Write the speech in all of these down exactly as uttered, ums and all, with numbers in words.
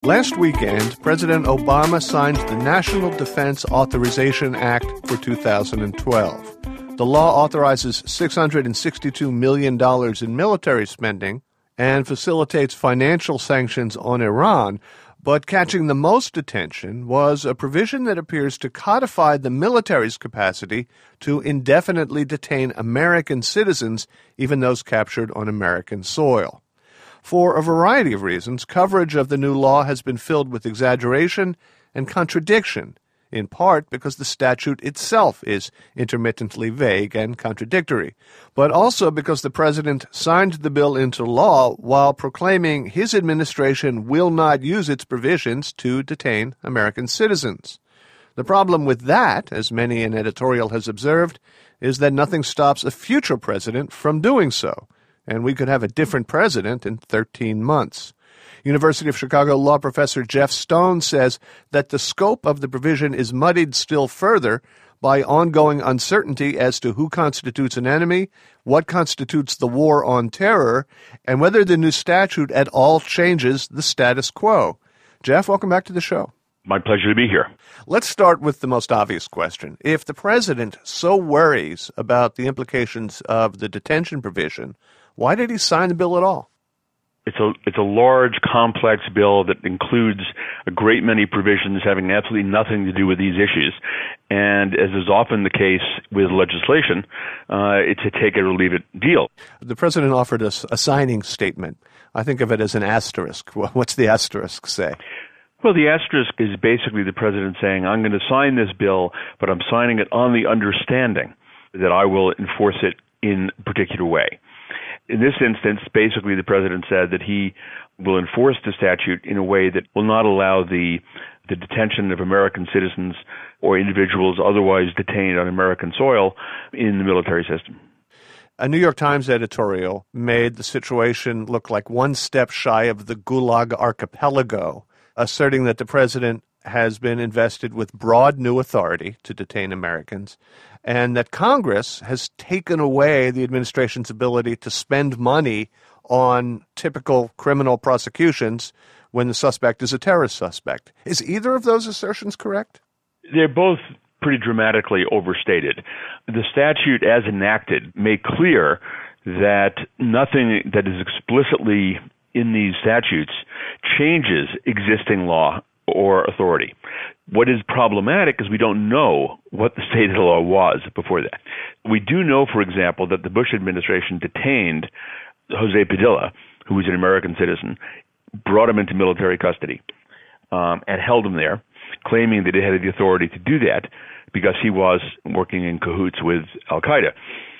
Last weekend, President Obama signed the National Defense Authorization Act for two thousand twelve. The law authorizes six hundred sixty-two million dollars in military spending and facilitates financial sanctions on Iran, but catching the most attention was a provision that appears to codify the military's capacity to indefinitely detain American citizens, even those captured on American soil. For a variety of reasons, coverage of the new law has been filled with exaggeration and contradiction, in part because the statute itself is intermittently vague and contradictory, but also because the president signed the bill into law while proclaiming his administration will not use its provisions to detain American citizens. The problem with that, as many an editorial has observed, is that nothing stops a future president from doing so, and we could have a different president in thirteen months. University of Chicago law professor Jeff Stone says that the scope of the provision is muddied still further by ongoing uncertainty as to who constitutes an enemy, what constitutes the war on terror, and whether the new statute at all changes the status quo. Jeff, welcome back to the show. My pleasure to be here. Let's start with the most obvious question. If the president so worries about the implications of the detention provision, why did he sign the bill at all? It's a it's a large, complex bill that includes a great many provisions having absolutely nothing to do with these issues. And as is often the case with legislation, uh, it's a take it or leave it deal. The president offered us a signing statement. I think of it as an asterisk. What's the asterisk say? Well, the asterisk is basically the president saying, I'm going to sign this bill, but I'm signing it on the understanding that I will enforce it in a particular way. In this instance, basically the president said that he will enforce the statute in a way that will not allow the the detention of American citizens or individuals otherwise detained on American soil in the military system. A New York Times editorial made the situation look like one step shy of the Gulag Archipelago, asserting that the president has been invested with broad new authority to detain Americans, and that Congress has taken away the administration's ability to spend money on typical criminal prosecutions when the suspect is a terrorist suspect. Is either of those assertions correct? They're both pretty dramatically overstated. The statute as enacted made clear that nothing that is explicitly in these statutes changes existing law or authority. What is problematic is we don't know what the state of the law was before that. We do know, for example, that the Bush administration detained Jose Padilla, who was an American citizen, brought him into military custody, um, and held him there, claiming that it had the authority to do that because he was working in cahoots with Al-Qaeda.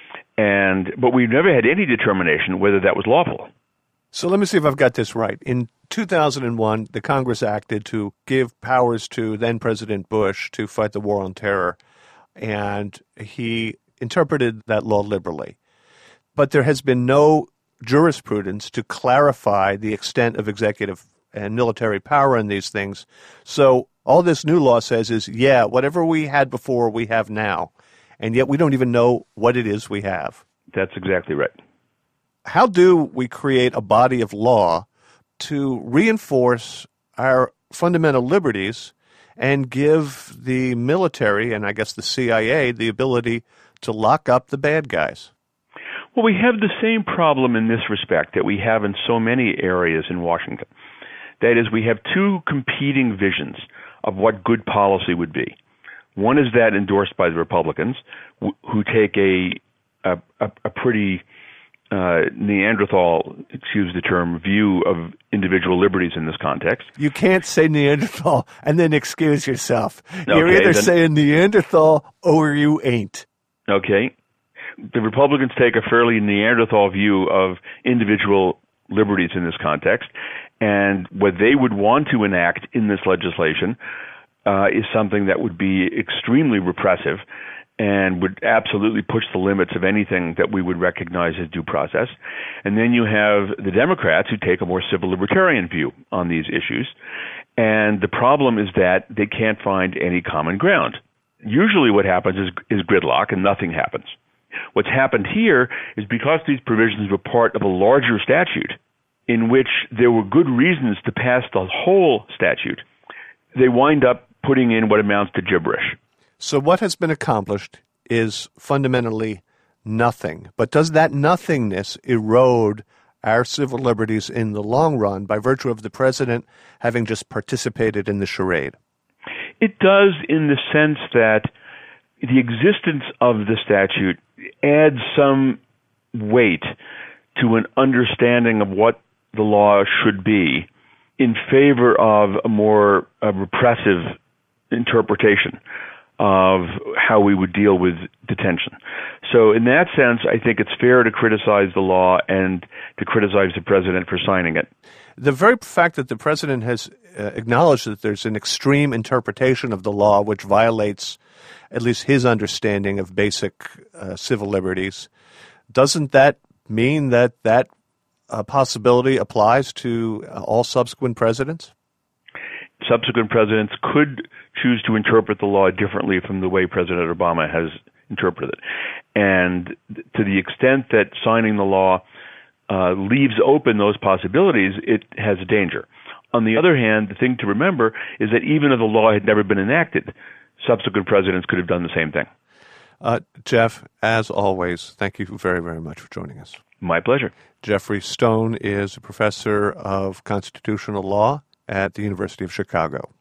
And but we never had any determination whether that was lawful. So let me see if I've got this right. In two thousand one, the Congress acted to give powers to then-President Bush to fight the war on terror, and he interpreted that law liberally. But there has been no jurisprudence to clarify the extent of executive and military power in these things. So all this new law says is, yeah, whatever we had before, we have now, and yet we don't even know what it is we have. That's exactly right. How do we create a body of law to reinforce our fundamental liberties and give the military, and I guess the C I A, the ability to lock up the bad guys? Well, we have the same problem in this respect that we have in so many areas in Washington. That is, we have two competing visions of what good policy would be. One is that endorsed by the Republicans, who take a a, a, a pretty Uh, Neanderthal, excuse the term, view of individual liberties in this context. You can't say Neanderthal and then excuse yourself. Okay, You're either then, saying Neanderthal or you ain't. Okay. The Republicans take a fairly Neanderthal view of individual liberties in this context, and what they would want to enact in this legislation uh, is something that would be extremely repressive and would absolutely push the limits of anything that we would recognize as due process. And then you have the Democrats who take a more civil libertarian view on these issues. And the problem is that they can't find any common ground. Usually what happens is, is gridlock and nothing happens. What's happened here is because these provisions were part of a larger statute in which there were good reasons to pass the whole statute, they wind up putting in what amounts to gibberish. So what has been accomplished is fundamentally nothing. But does that nothingness erode our civil liberties in the long run by virtue of the president having just participated in the charade? It does, in the sense that the existence of the statute adds some weight to an understanding of what the law should be in favor of a more uh, repressive interpretation of how we would deal with detention. So in that sense, I think it's fair to criticize the law and to criticize the president for signing it. The very fact that the president has uh, acknowledged that there's an extreme interpretation of the law which violates at least his understanding of basic uh, civil liberties, doesn't that mean that that uh, possibility applies to uh, all subsequent presidents? Subsequent presidents could choose to interpret the law differently from the way President Obama has interpreted it. And to the extent that signing the law uh, leaves open those possibilities, it has a danger. On the other hand, the thing to remember is that even if the law had never been enacted, subsequent presidents could have done the same thing. Uh, Jeff, as always, thank you very, very much for joining us. My pleasure. Jeffrey Stone is a professor of constitutional law at the University of Chicago.